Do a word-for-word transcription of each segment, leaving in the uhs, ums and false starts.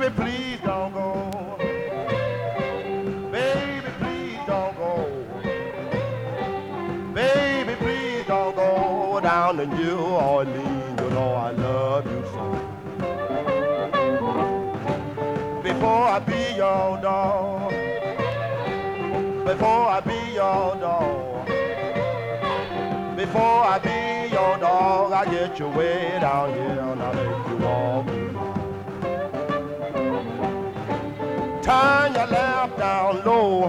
Baby, please don't go. Baby, please don't go. Baby, please don't go down to New Orleans. You know I love you so. Before I be your dog, before I be your dog, before I be your dog, I get you way down here and I make you walk. Turn your left down low,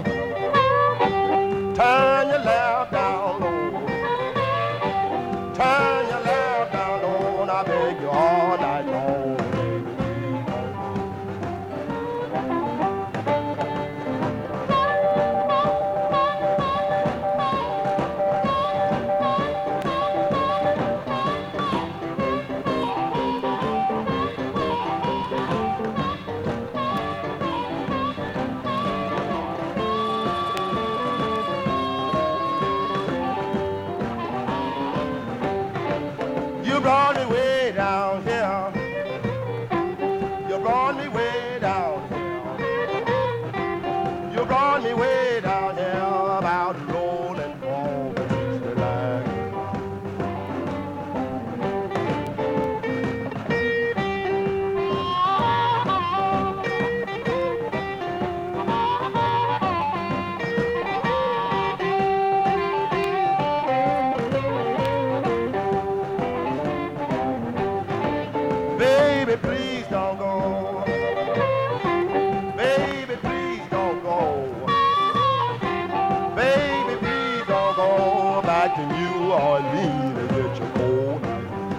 turn your left down low, turn your left down low, and I beg you all night long. You brought me way down here. You brought me way down here. You brought me way down here about rolling ball beneath the line. Baby, please don't go. Baby, please don't go. Baby, please don't go back to New Orleans and get your cold night.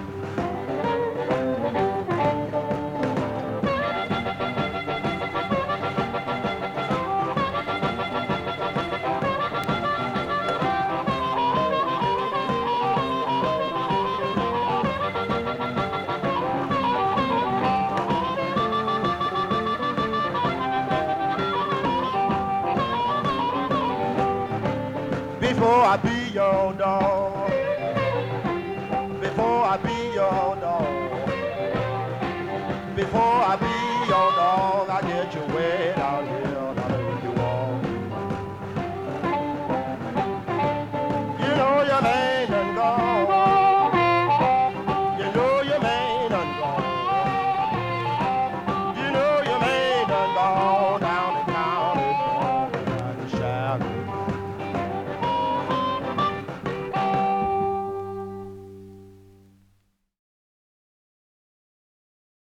Before I be your dog, before I be your dog, before I be